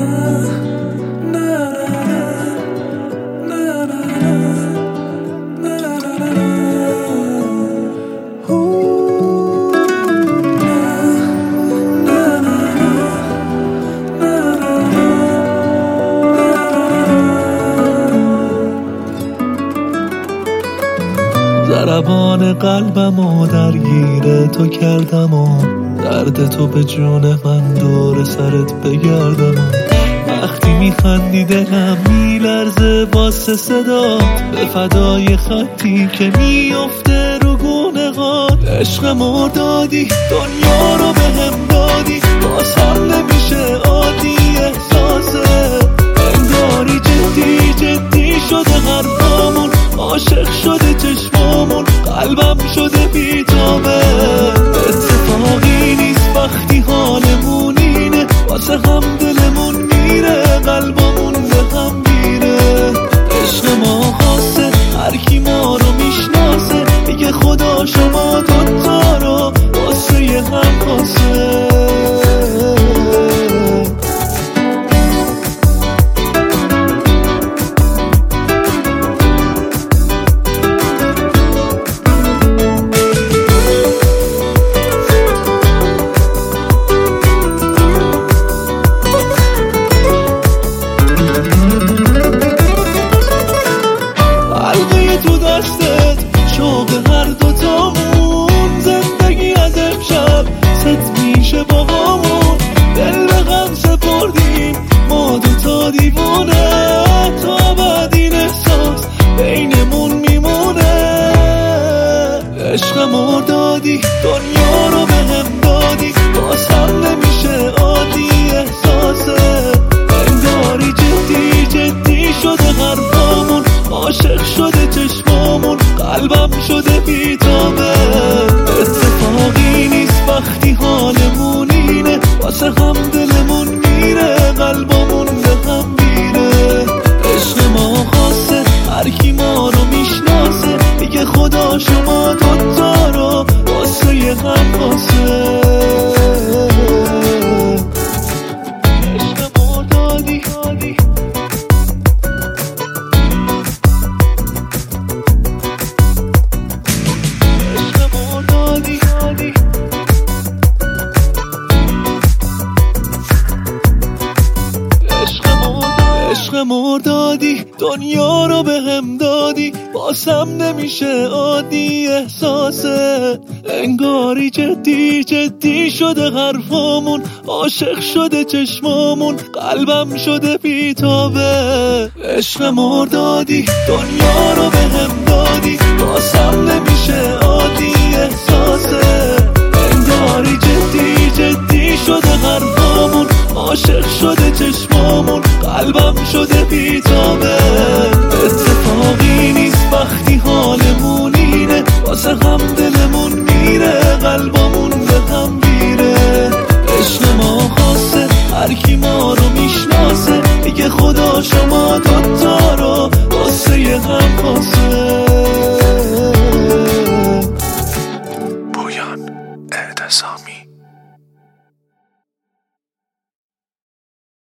ضربان قلبمو درگیر تو کردم و درد تو به جون من دور سرت بگردم. وقتی میخندی دلم میلرزه واسه صدات، به فدای خطی که میفته رو گونه غات. عشق مردادی دنیا رو بهم دادی، باز هم نمیشه عادی احساسه. انگاری جدی جدی شده حرفامون، عاشق شده چشمامون، قلبم شده بی‌تابه. اتفاقی نیست وقتی حالمون اینه، واسه هم دلمون میره، قلبمون به هم میره. عشق ما خاصه، هر کی ما رو میشناسه میگه خدا شما دوتا رو واسه هم خاصه. تو دستت شوق هر دوتامون، زندگی از امشب ست میشه باهامون. دل به غم سپردیم ما دوتا دیوونه، تا ابد این احساس بینمون میمونه. عشق مردادی دنیا رو بهم دادی، باز هم نمیشه عادی احساسه. انگاری جدی جدی شده حرفامون، عاشق شده چشمامون، قلبم شده بی‌تابه. اتفاقی نیست وقتی حالمون اینه، واسه هم دلمون میره، قلبمون به هم میره. عشق ما خاصه، هر کی ما رو میشناسه میگه خدا شما دوتا رو واسه هم خاصه. عشق مردادی عشق مردادی دنیا رو بهم دادی، بازم نمیشه عادی احساسه. انگاری جدی جدی شده حرفامون، عاشق شده چشمامون، قلبم شده بی‌تابه. عشق مردادی دنیا رو بهم دادی، بازم نمیشه عادی احساسه.